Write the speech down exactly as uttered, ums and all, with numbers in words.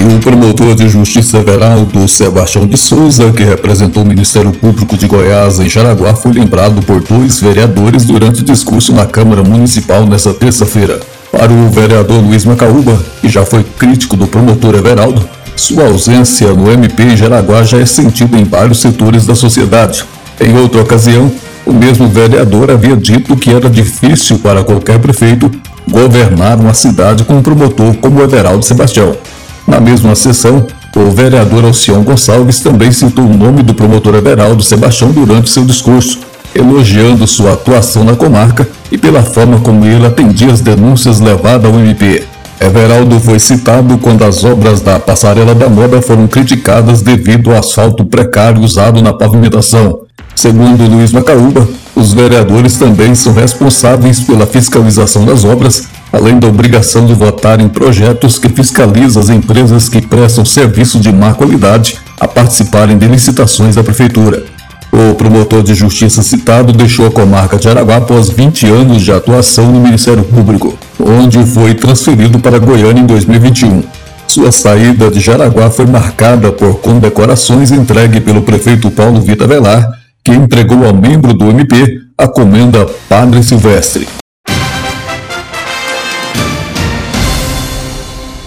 o promotor de justiça Everaldo Sebastião de Souza, que representou o Ministério Público de Goiás em Jaraguá, foi lembrado por dois vereadores durante discurso na Câmara Municipal nesta terça-feira. Para o vereador Luiz Macaúba, que já foi crítico do promotor Everaldo, sua ausência no M P em Jaraguá já é sentida em vários setores da sociedade. Em outra ocasião, o mesmo vereador havia dito que era difícil para qualquer prefeito governar uma cidade com um promotor como Everaldo Sebastião. Na mesma sessão, o vereador Alcion Gonçalves também citou o nome do promotor Everaldo Sebastião durante seu discurso, elogiando sua atuação na comarca e pela forma como ele atendia as denúncias levadas ao M P. Everaldo foi citado quando as obras da Passarela da Moda foram criticadas devido ao asfalto precário usado na pavimentação. Segundo Luiz Macaúba, os vereadores também são responsáveis pela fiscalização das obras, além da obrigação de votar em projetos que fiscalizam as empresas que prestam serviço de má qualidade a participarem de licitações da Prefeitura. O promotor de justiça citado deixou a comarca de Jaraguá após vinte anos de atuação no Ministério Público, onde foi transferido para Goiânia em dois mil e vinte e um. Sua saída de Jaraguá foi marcada por condecorações entregues pelo prefeito Paulo Vitor Velar, que entregou ao membro do M P a comenda Padre Silvestre.